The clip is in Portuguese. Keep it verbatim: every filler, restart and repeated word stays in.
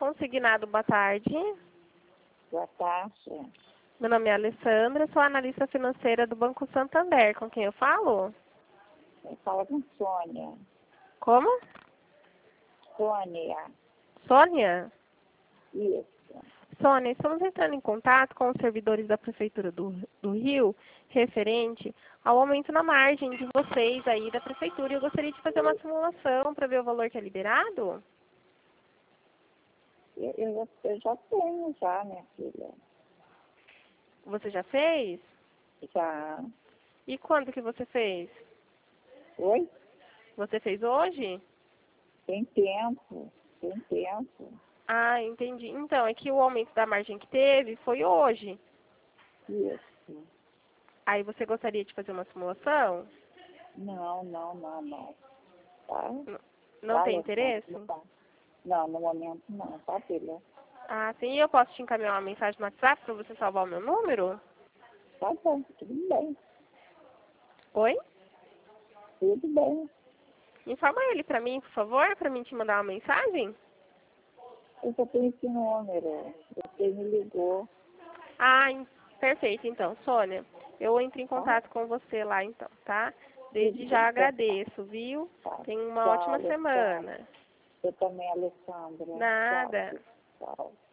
Consignado, boa tarde. Boa tarde. Meu nome é Alessandra, sou analista financeira do Banco Santander. Com quem eu falo? Eu falo com Sônia. Como? Sônia. Sônia? Isso. Sônia, estamos entrando em contato com os servidores da Prefeitura do, do Rio, referente ao aumento na margem de vocês aí da Prefeitura. Eu gostaria de fazer uma simulação para ver o valor que é liberado. Eu, eu, já, eu já tenho já, minha filha. Você já fez? Já. E quando que você fez? Oi? Você fez hoje? Tem tempo. Tem tempo. Ah, entendi. Então, é que o aumento da margem que teve foi hoje. Isso. Aí você gostaria de fazer uma simulação? Não, não, não, não. Tá? N- Não Tá, tem Alessandra? interesse? Tá. Não, no momento não, tá, filha? Ah, sim. E eu posso te encaminhar uma mensagem no WhatsApp para você salvar o meu número? Tá bom, tudo bem. Oi? Tudo bem. Informa ele para mim, por favor, para mim te mandar uma mensagem. Eu só tenho esse número. Você me ligou. Ah, em- perfeito. Então, Sônia, eu entro em Tá? contato com você lá então, tá? Desde Tudo já bem. agradeço, viu? Tá. Tenha uma Tchau, ótima Alessandra. semana. Eu também, Alessandra. Nada. Tchau. Tchau.